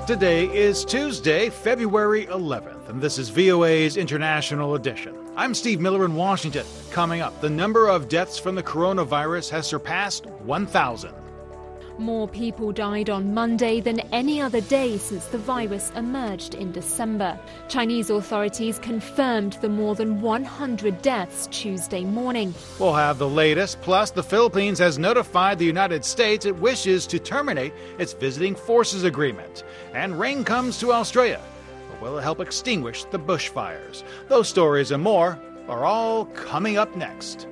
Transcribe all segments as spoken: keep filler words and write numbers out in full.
Today is Tuesday, February eleventh, and this is V O A's International Edition. I'm Steve Miller in Washington. Coming up, the number of deaths from the coronavirus has surpassed one thousand. More people died on Monday than any other day since the virus emerged in December. Chinese authorities confirmed the more than one hundred deaths Tuesday morning. We'll have the latest, plus the Philippines has notified the United States it wishes to terminate its visiting forces agreement. And rain comes to Australia, but will it help extinguish the bushfires? Those stories and more are all coming up next.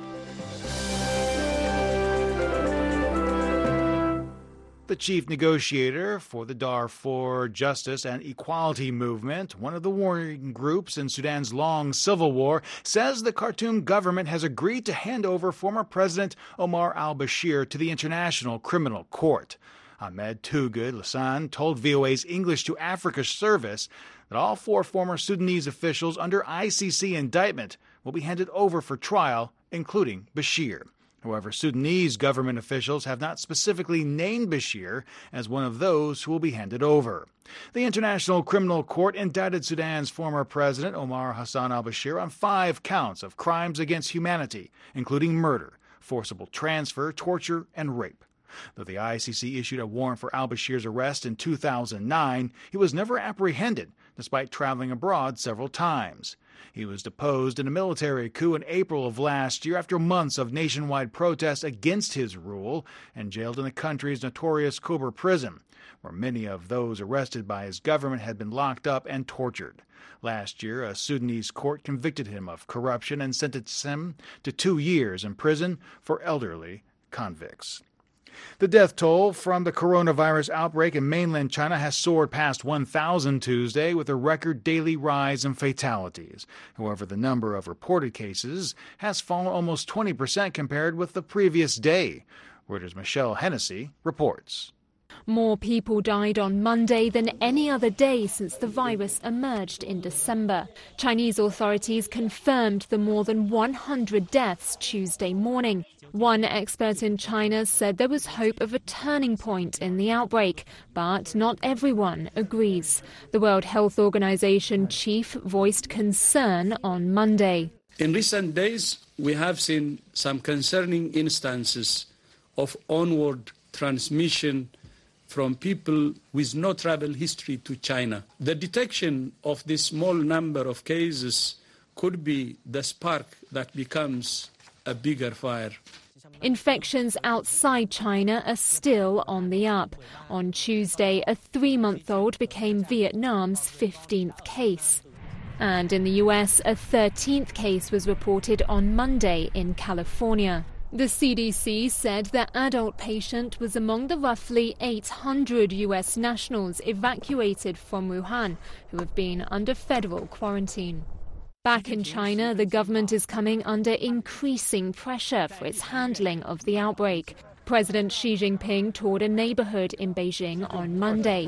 The chief negotiator for the Darfur Justice and Equality Movement, one of the warring groups in Sudan's long civil war, says the Khartoum government has agreed to hand over former President Omar al-Bashir to the International Criminal Court. Ahmed Tugud Lassan told V O A's English to Africa service that all four former Sudanese officials under I C C indictment will be handed over for trial, including Bashir. However, Sudanese government officials have not specifically named Bashir as one of those who will be handed over. The International Criminal Court indicted Sudan's former president, Omar Hassan al-Bashir, on five counts of crimes against humanity, including murder, forcible transfer, torture, and rape. Though the I C C issued a warrant for al-Bashir's arrest in two thousand nine, he was never apprehended, despite traveling abroad several times. He was deposed in a military coup in April of last year after months of nationwide protests against his rule and jailed in the country's notorious Kober prison, where many of those arrested by his government had been locked up and tortured. Last year, a Sudanese court convicted him of corruption and sentenced him to two years in prison for elderly convicts. The death toll from the coronavirus outbreak in mainland China has soared past one thousand Tuesday, with a record daily rise in fatalities. However, the number of reported cases has fallen almost twenty percent compared with the previous day. Reuters' Michelle Hennessy reports. More people died on Monday than any other day since the virus emerged in December. Chinese authorities confirmed the more than one hundred deaths Tuesday morning. One expert in China said there was hope of a turning point in the outbreak, but not everyone agrees. The World Health Organization chief voiced concern on Monday. In recent days, we have seen some concerning instances of onward transmission from people with no travel history to China. The detection of this small number of cases could be the spark that becomes a bigger fire. Infections outside China are still on the up. On Tuesday, a three-month-old became Vietnam's fifteenth case. And in the U S, a thirteenth case was reported on Monday in California. The C D C said the adult patient was among the roughly eight hundred U S nationals evacuated from Wuhan who have been under federal quarantine. Back in China, the government is coming under increasing pressure for its handling of the outbreak. President Xi Jinping toured a neighborhood in Beijing on Monday.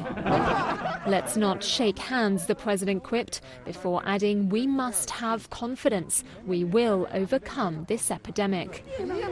Let's not shake hands, the president quipped, before adding, we must have confidence. We will overcome this epidemic.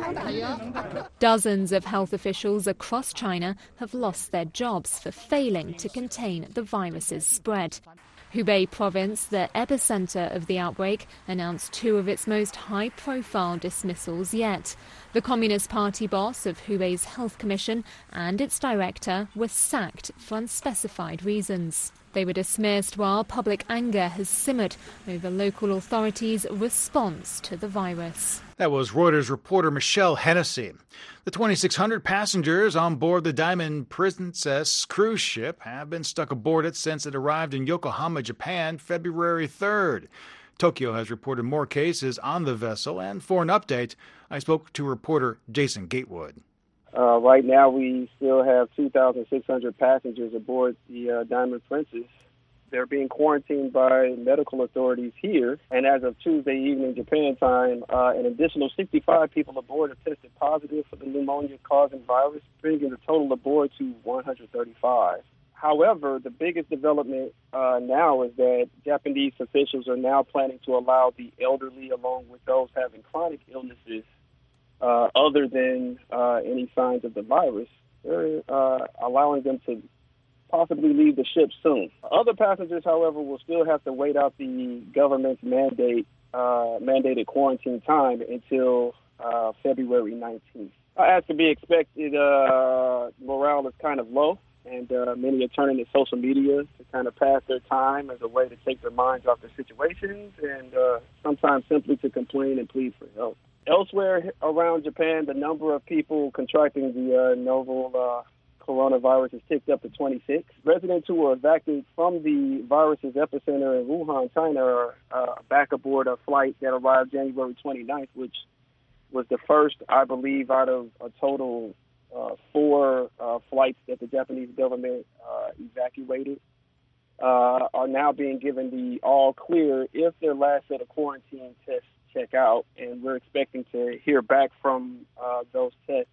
Dozens of health officials across China have lost their jobs for failing to contain the virus's spread. Hubei province, the epicenter of the outbreak, announced two of its most high-profile dismissals yet. The Communist Party boss of Hubei's Health Commission and its director were sacked for unspecified reasons. They were dismissed while public anger has simmered over local authorities' response to the virus. That was Reuters reporter Michelle Hennessy. The twenty-six hundred passengers on board the Diamond Princess cruise ship have been stuck aboard it since it arrived in Yokohama, Japan, February third. Tokyo has reported more cases on the vessel, and for an update, I spoke to reporter Jason Gatewood. Uh, right now, we still have two thousand six hundred passengers aboard the uh, Diamond Princess. They're being quarantined by medical authorities here, and as of Tuesday evening, Japan time, uh, an additional sixty-five people aboard have tested positive for the pneumonia-causing virus, bringing the total aboard to one hundred thirty-five. However, the biggest development uh, now is that Japanese officials are now planning to allow the elderly, along with those having chronic illnesses, uh, other than uh, any signs of the virus, they're uh, allowing them to possibly leave the ship soon. Other passengers, however, will still have to wait out the government's mandate uh, mandated quarantine time until uh, February nineteenth. As to be expected, uh, morale is kind of low, and uh, many are turning to social media to kind of pass their time as a way to take their minds off their situations and uh, sometimes simply to complain and plead for help. Elsewhere around Japan, the number of people contracting the uh, novel uh, coronavirus has ticked up to twenty-six. Residents who were evacuated from the virus's epicenter in Wuhan, China, are uh, back aboard a flight that arrived January twenty-ninth, which was the first, I believe, out of a total uh, four uh, flights that the Japanese government uh, evacuated, uh, are now being given the all clear if their last set of quarantine tests check out, and we're expecting to hear back from uh, those tests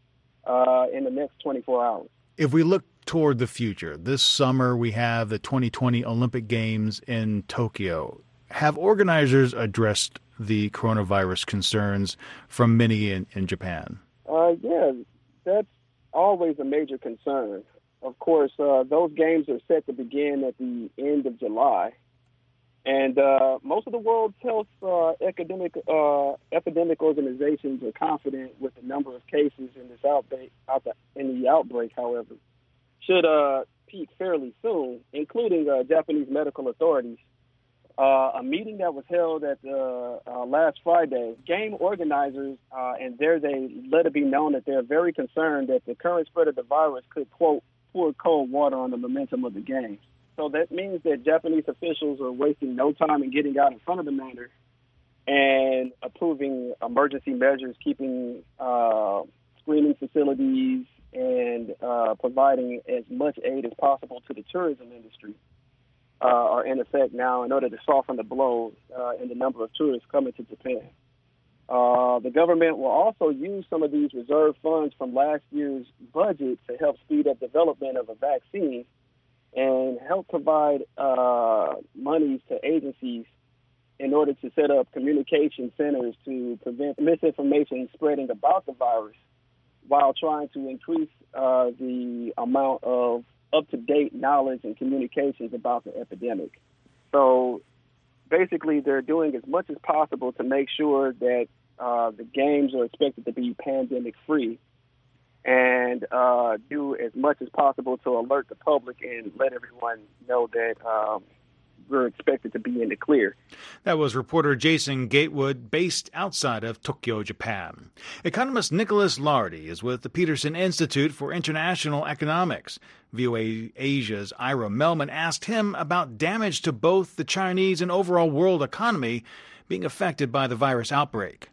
uh, in the next twenty-four hours. If we look toward the future, this summer we have the twenty twenty Olympic Games in Tokyo. Have organizers addressed the coronavirus concerns from many in, in Japan? Uh, yeah, that's always a major concern. Of course, uh, those games are set to begin at the end of July. And uh, most of the world's health uh, academic, uh, epidemic organizations are confident with the number of cases in this outbreak, out the, in the outbreak, however, should uh, peak fairly soon, including uh, Japanese medical authorities. Uh, a meeting that was held at uh, uh, last Friday, game organizers, uh, and there they let it be known that they're very concerned that the current spread of the virus could, quote, pour cold water on the momentum of the games. So that means that Japanese officials are wasting no time in getting out in front of the matter and approving emergency measures, keeping uh, screening facilities and uh, providing as much aid as possible to the tourism industry. Uh, are in effect now in order to soften the blow uh, in the number of tourists coming to Japan. Uh, the government will also use some of these reserve funds from last year's budget to help speed up development of a vaccine and help provide uh, monies to agencies in order to set up communication centers to prevent misinformation spreading about the virus while trying to increase uh, the amount of up-to-date knowledge and communications about the epidemic. So basically, they're doing as much as possible to make sure that uh, the games are expected to be pandemic-free and uh, do as much as possible to alert the public and let everyone know that um, we're expected to be in the clear. That was reporter Jason Gatewood, based outside of Tokyo, Japan. Economist Nicholas Lardy is with the Peterson Institute for International Economics. V O A Asia's Ira Melman asked him about damage to both the Chinese and overall world economy being affected by the virus outbreak.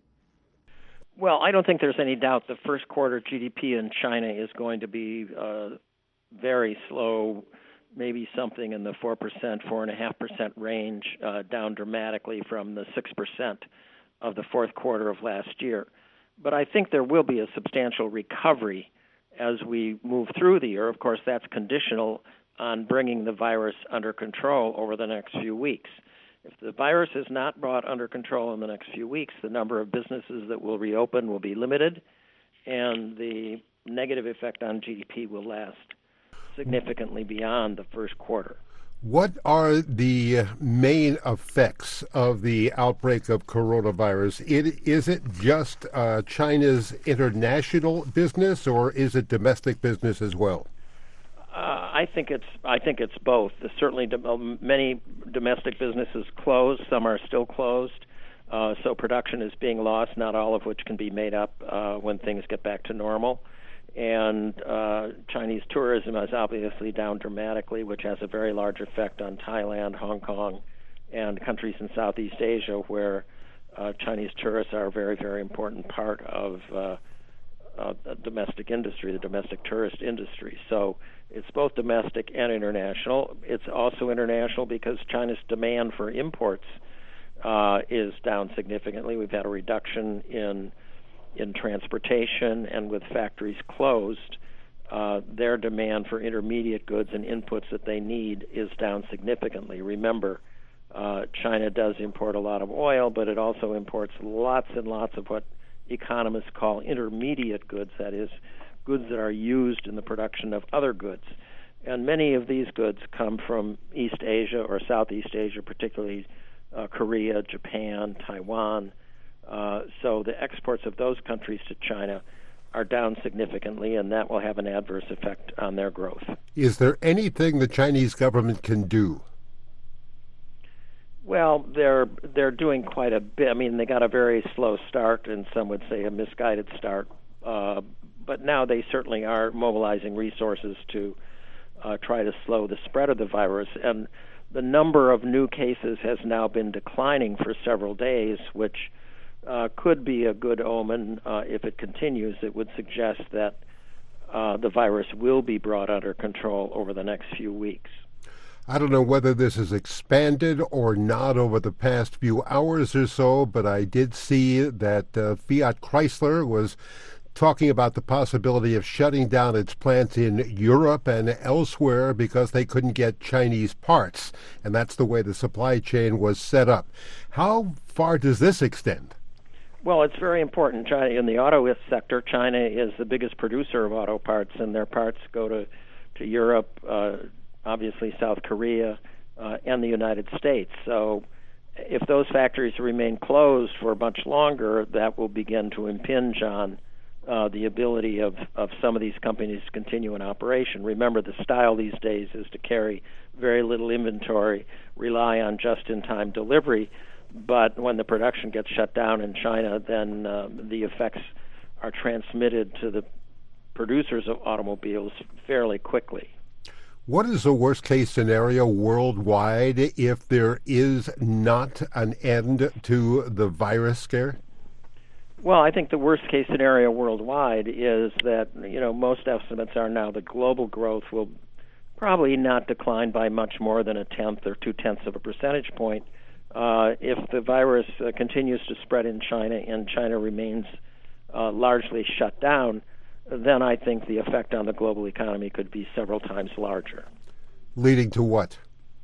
Well, I don't think there's any doubt the first quarter G D P in China is going to be uh, very slow, maybe something in the four percent, four point five percent range, uh, down dramatically from the six percent of the fourth quarter of last year. But I think there will be a substantial recovery as we move through the year. Of course, that's conditional on bringing the virus under control over the next few weeks. If the virus is not brought under control in the next few weeks, the number of businesses that will reopen will be limited, and the negative effect on G D P will last significantly beyond the first quarter. What are the main effects of the outbreak of coronavirus? It, is it just uh, China's international business, or is it domestic business as well? Uh, I think it's I think it's both. There's certainly do- many domestic businesses closed. Some are still closed. Uh, so production is being lost, not all of which can be made up uh, when things get back to normal. And uh, Chinese tourism is obviously down dramatically, which has a very large effect on Thailand, Hong Kong, and countries in Southeast Asia where uh, Chinese tourists are a very, very important part of uh, uh, the domestic industry, the domestic tourist industry. So it's both domestic and international. It's also international because China's demand for imports uh, is down significantly. We've had a reduction in in transportation, and with factories closed, uh, their demand for intermediate goods and inputs that they need is down significantly. Remember, uh, China does import a lot of oil, but it also imports lots and lots of what economists call intermediate goods, that is, goods that are used in the production of other goods. And many of these goods come from East Asia or Southeast Asia, particularly uh, Korea, Japan, Taiwan. Uh, so the exports of those countries to China are down significantly, and that will have an adverse effect on their growth. Is there anything the Chinese government can do? Well, they're they're doing quite a bit. I mean, they got a very slow start, and some would say a misguided start. Uh, but now they certainly are mobilizing resources to uh, try to slow the spread of the virus. And the number of new cases has now been declining for several days, which uh, could be a good omen. Uh, if it continues, it would suggest that uh, the virus will be brought under control over the next few weeks. I don't know whether this has expanded or not over the past few hours or so, but I did see that uh, Fiat Chrysler was talking about the possibility of shutting down its plants in Europe and elsewhere because they couldn't get Chinese parts, and that's the way the supply chain was set up. How far does this extend? Well, it's very important. China, in the auto sector, China is the biggest producer of auto parts, and their parts go to, to Europe, uh, obviously South Korea, uh, and the United States. So if those factories remain closed for much longer, that will begin to impinge on uh, the ability of, of some of these companies to continue in operation. Remember, the style these days is to carry very little inventory, rely on just-in-time delivery, but when the production gets shut down in China, then uh, the effects are transmitted to the producers of automobiles fairly quickly. What is the worst-case scenario worldwide if there is not an end to the virus scare? Well, I think the worst-case scenario worldwide is that, you know, most estimates are now that global growth will probably not decline by much more than a tenth or two-tenths of a percentage point. Uh, if the virus uh, continues to spread in China and China remains uh, largely shut down, then I think the effect on the global economy could be several times larger. Leading to what?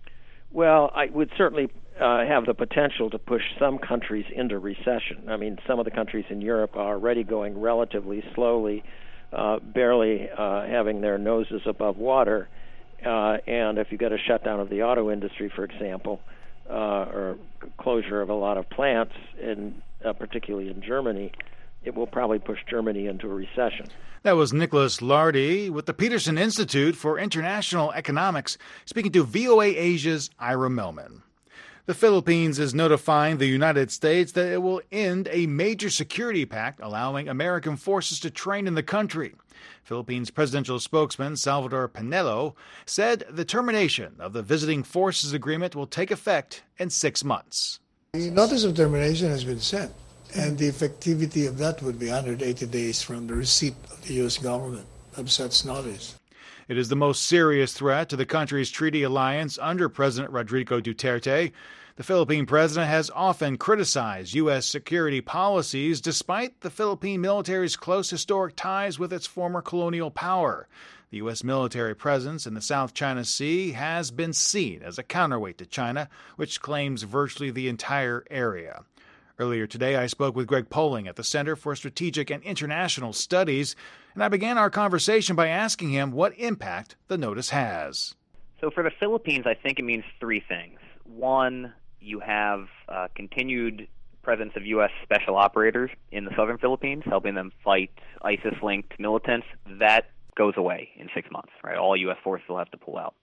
Well, I would certainly uh, have the potential to push some countries into recession. I mean, some of the countries in Europe are already going relatively slowly, uh, barely uh, having their noses above water. Uh, and if you get a shutdown of the auto industry, for example, uh, or closure of a lot of plants, in, uh, particularly in Germany, it will probably push Germany into a recession. That was Nicholas Lardy with the Peterson Institute for International Economics, speaking to V O A Asia's Ira Millman. The Philippines is notifying the United States that it will end a major security pact allowing American forces to train in the country. Philippines presidential spokesman Salvador Panelo said the termination of the Visiting Forces Agreement will take effect in six months. The notice of termination has been sent, and the effectivity of that would be one hundred eighty days from the receipt of the U S government of such notice. It is the most serious threat to the country's treaty alliance under President Rodrigo Duterte. The Philippine president has often criticized U S security policies despite the Philippine military's close historic ties with its former colonial power. The U S military presence in the South China Sea has been seen as a counterweight to China, which claims virtually the entire area. Earlier today, I spoke with Greg Poling at the Center for Strategic and International Studies, and I began our conversation by asking him what impact the notice has. So for the Philippines, I think it means three things. One, you have uh, continued presence of U S special operators in the southern Philippines, helping them fight ISIS-linked militants. That goes away in six months, right? All U S forces will have to pull out.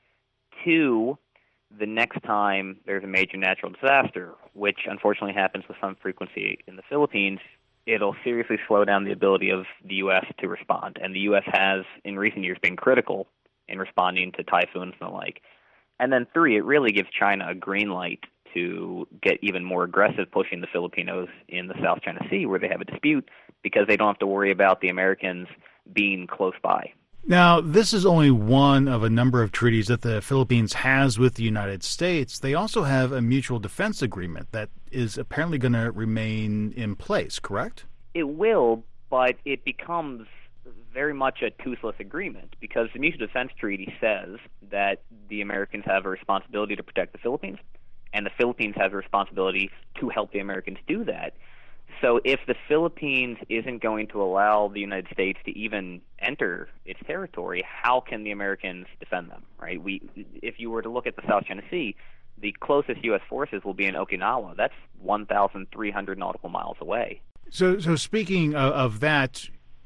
Two, the next time there's a major natural disaster, which unfortunately happens with some frequency in the Philippines, it'll seriously slow down the ability of the U S to respond. And the U S has, in recent years, been critical in responding to typhoons and the like. And then three, it really gives China a green light to get even more aggressive pushing the Filipinos in the South China Sea where they have a dispute because they don't have to worry about the Americans being close by. Now, this is only one of a number of treaties that the Philippines has with the United States. They also have a mutual defense agreement that is apparently going to remain in place, correct? It will, but it becomes very much a toothless agreement because the mutual defense treaty says that the Americans have a responsibility to protect the Philippines, and the Philippines have a responsibility to help the Americans do that. So if the Philippines isn't going to allow the United States to even enter its territory, how can the Americans defend them, right? We, if you were to look at the South China Sea, the closest U S forces will be in Okinawa. That's one thousand three hundred nautical miles away. So, so speaking of, of that,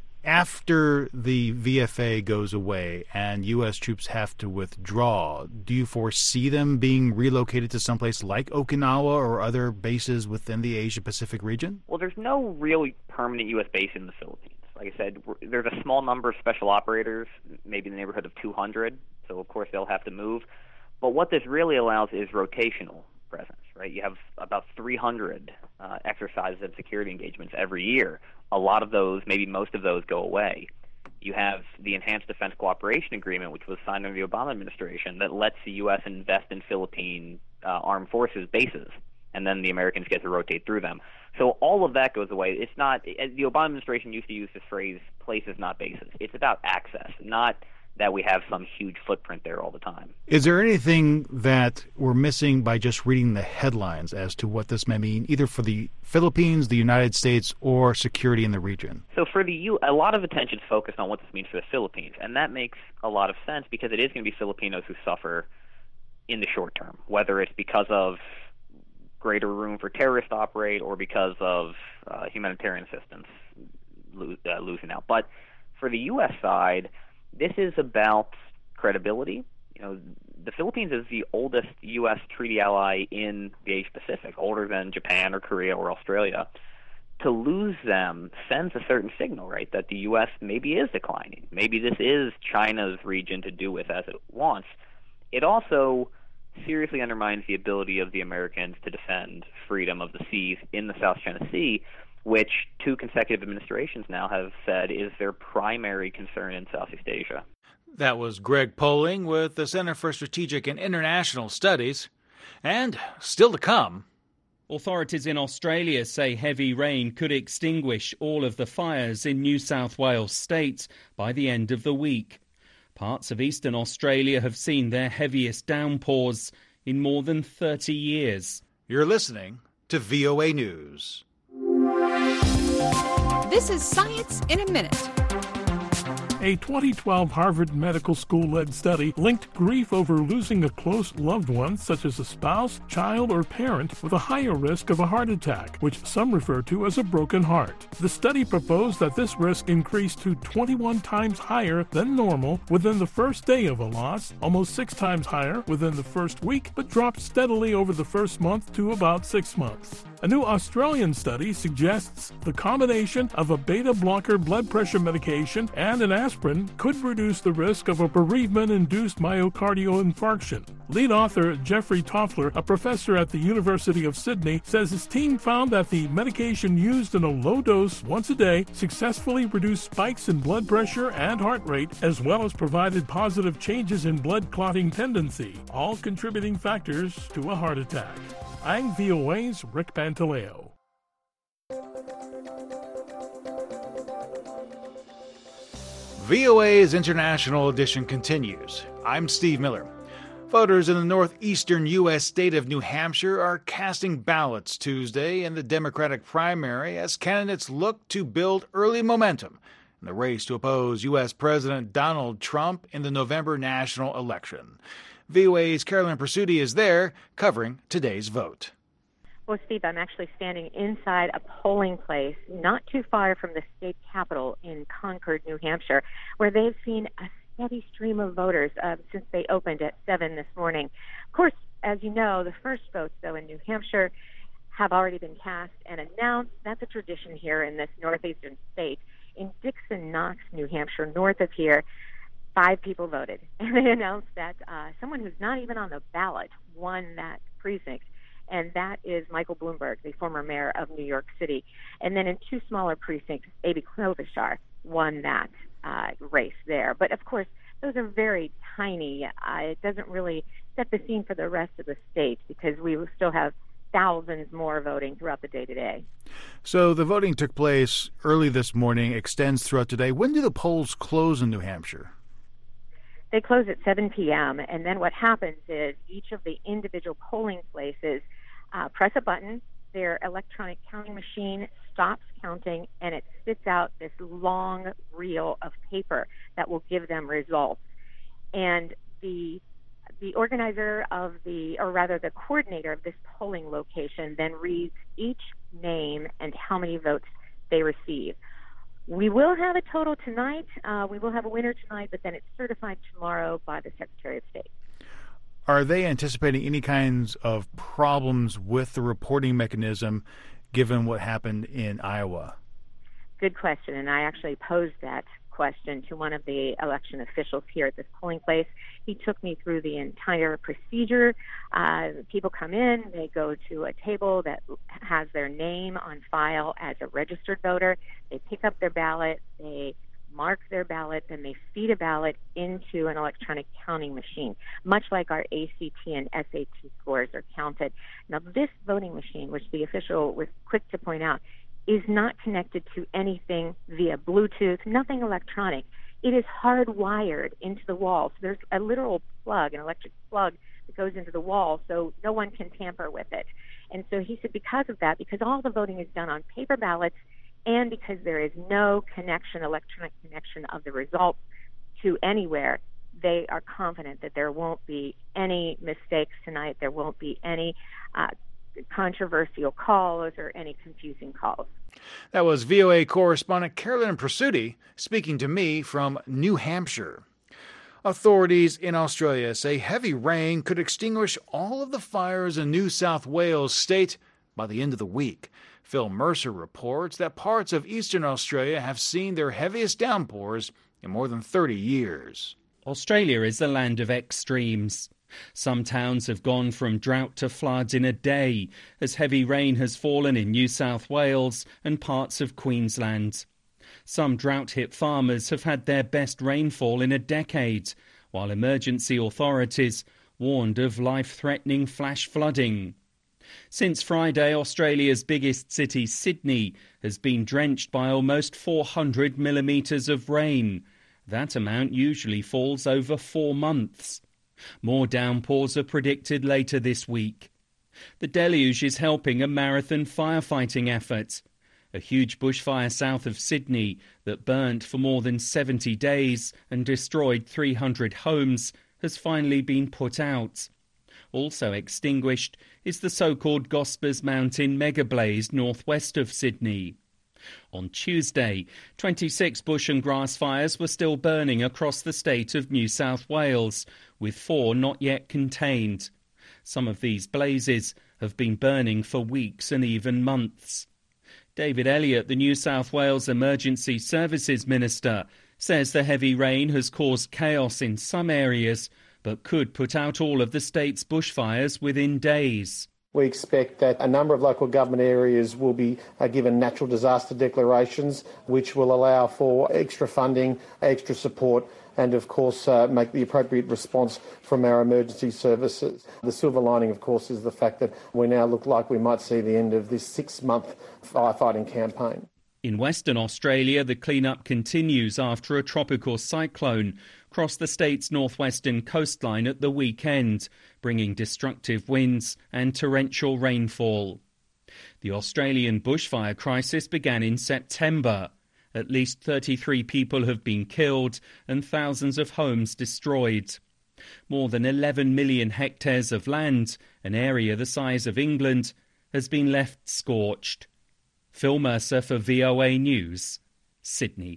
after the V F A goes away and U S troops have to withdraw, do you foresee them being relocated to someplace like Okinawa or other bases within the Asia-Pacific region? Well, there's no real permanent U S base in the Philippines. Like I said, there's a small number of special operators, maybe in the neighborhood of two hundred, so of course they'll have to move. But what this really allows is rotational presence, right? You have about three hundred uh, exercises and security engagements every year. A lot of those, maybe most of those, go away. You have the Enhanced Defense Cooperation Agreement, which was signed under the Obama administration, that lets the U S invest in Philippine uh, armed forces bases, and then the Americans get to rotate through them. So all of that goes away. It's not, the Obama administration used to use this phrase, places, not bases. It's about access, not that we have some huge footprint there all the time. Is there anything that we're missing by just reading the headlines as to what this may mean, either for the Philippines, the United States, or security in the region? So for the U, a lot of attention is focused on what this means for the Philippines, and that makes a lot of sense because it is going to be Filipinos who suffer in the short term, whether it's because of greater room for terrorists to operate or because of uh, humanitarian assistance lo- uh, losing out. But for the U S side, this is about credibility. You know, the Philippines is the oldest U S treaty ally in the Asia Pacific, older than Japan or Korea or Australia. To lose them sends a certain signal, right, that the U S maybe is declining. Maybe this is China's region to do with as it wants. It also seriously undermines the ability of the Americans to defend freedom of the seas in the South China Sea, which two consecutive administrations now have said is their primary concern in Southeast Asia. That was Greg Poling with the Center for Strategic and International Studies. And still to come. Authorities in Australia say heavy rain could extinguish all of the fires in New South Wales state by the end of the week. Parts of eastern Australia have seen their heaviest downpours in more than thirty years. You're listening to V O A News. This is Science in a Minute. A twenty twelve Harvard Medical School-led study linked grief over losing a close loved one, such as a spouse, child, or parent, with a higher risk of a heart attack, which some refer to as a broken heart. The study proposed that this risk increased to twenty-one times higher than normal within the first day of a loss, almost six times higher within the first week, but dropped steadily over the first month to about six months. A new Australian study suggests the combination of a beta-blocker blood pressure medication and an aspirin could reduce the risk of a bereavement-induced myocardial infarction. Lead author Jeffrey Toffler, a professor at the University of Sydney, says his team found that the medication used in a low dose once a day successfully reduced spikes in blood pressure and heart rate, as well as provided positive changes in blood clotting tendency, all contributing factors to a heart attack. I'm V O A's Rick Pantaleo. V O A's International Edition continues. I'm Steve Miller. Voters in the northeastern U S state of New Hampshire are casting ballots Tuesday in the Democratic primary as candidates look to build early momentum in the race to oppose U S President Donald Trump in the November national election. V O A's Carolyn Presutti is there covering today's vote. Well, Steve, I'm actually standing inside a polling place not too far from the state capitol in Concord, New Hampshire, where they've seen a steady stream of voters uh, since they opened at seven this morning. Of course, as you know, the first votes, though, in New Hampshire have already been cast and announced. That's a tradition here in this northeastern state. In Dixon Knox, New Hampshire, north of here, five people voted, and they announced that uh, someone who's not even on the ballot won that precinct, and that is Michael Bloomberg, the former mayor of New York City. And then in two smaller precincts, Amy Klobuchar won that uh, race there. But, of course, those are very tiny. Uh, it doesn't really set the scene for the rest of the state because we will still have thousands more voting throughout the day today. So the voting took place early this morning, extends throughout today. When do the polls close in New Hampshire? They close at seven p.m., and then what happens is each of the individual polling places uh, press a button, their electronic counting machine stops counting, and it spits out this long reel of paper that will give them results. And the the organizer of the, or rather the coordinator of this polling location, then reads each name and how many votes they receive. We will have a total tonight. Uh, we will have a winner tonight, but then it's certified tomorrow by the Secretary of State. Are they anticipating any kinds of problems with the reporting mechanism given what happened in Iowa? Good question, and I actually posed that question to one of the election officials here at this polling place. He took me through the entire procedure. Uh, people come in, they go to a table that has their name on file as a registered voter. They pick up their ballot, they mark their ballot, then they feed a ballot into an electronic counting machine, much like our A C T and S A T scores are counted. Now, this voting machine, which the official was quick to point out, is not connected to anything via Bluetooth, nothing electronic. It is hardwired into the wall. So there's a literal plug, an electric plug that goes into the wall, so no one can tamper with it. And so he said because of that, because all the voting is done on paper ballots, and because there is no connection, electronic connection of the results to anywhere, they are confident that there won't be any mistakes tonight. There won't be any uh, controversial calls or any confusing calls. That was V O A correspondent Carolyn Presutti speaking to me from New Hampshire. Authorities in Australia say heavy rain could extinguish all of the fires in New South Wales state by the end of the week. Phil Mercer reports that parts of eastern Australia have seen their heaviest downpours in more than thirty years. Australia is a land of extremes. Some towns have gone from drought to flood in a day as heavy rain has fallen in New South Wales and parts of Queensland. Some drought-hit farmers have had their best rainfall in a decade, while emergency authorities warned of life-threatening flash flooding. Since Friday, Australia's biggest city, Sydney, has been drenched by almost four hundred millimetres of rain. That amount usually falls over four months. More downpours are predicted later this week. The deluge is helping a marathon firefighting effort. A huge bushfire south of Sydney that burnt for more than seventy days and destroyed three hundred homes has finally been put out. Also extinguished is the so-called Gospers Mountain megablaze northwest of Sydney. On Tuesday, twenty-six bush and grass fires were still burning across the state of New South Wales, with four not yet contained. Some of these blazes have been burning for weeks and even months. David Elliott, the New South Wales Emergency Services Minister, says the heavy rain has caused chaos in some areas, but could put out all of the state's bushfires within days. We expect that a number of local government areas will be uh, given natural disaster declarations, which will allow for extra funding, extra support, and of course uh, make the appropriate response from our emergency services. The silver lining, of course, is the fact that we now look like we might see the end of this six-month firefighting campaign. In Western Australia, the clean-up continues after a tropical cyclone crossed the state's northwestern coastline at the weekend, bringing destructive winds and torrential rainfall. The Australian bushfire crisis began in September. At least thirty-three people have been killed and thousands of homes destroyed. More than eleven million hectares of land, an area the size of England, has been left scorched. Phil Mercer for V O A News, Sydney.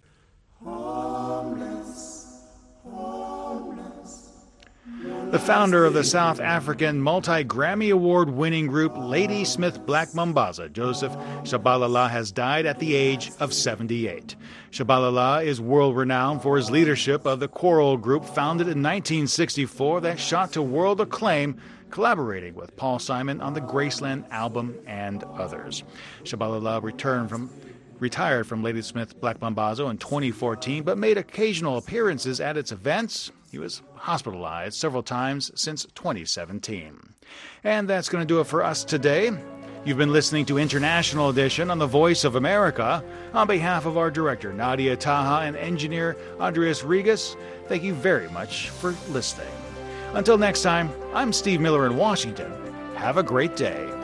Homeless, homeless. The founder of the South African multi-Grammy Award-winning group Ladysmith Black Mambazo, Joseph Shabalala, has died at the age of seventy-eight. Shabalala is world-renowned for his leadership of the choral group founded in nineteen sixty-four that shot to world acclaim, collaborating with Paul Simon on the Graceland album and others. Shabalala returned from, retired from Ladysmith Black Mambazo in twenty fourteen, but made occasional appearances at its events. He was hospitalized several times since twenty seventeen. And that's going to do it for us today. You've been listening to International Edition on the Voice of America. On behalf of our director, Nadia Taha, and engineer, Andreas Regas, thank you very much for listening. Until next time, I'm Steve Miller in Washington. Have a great day.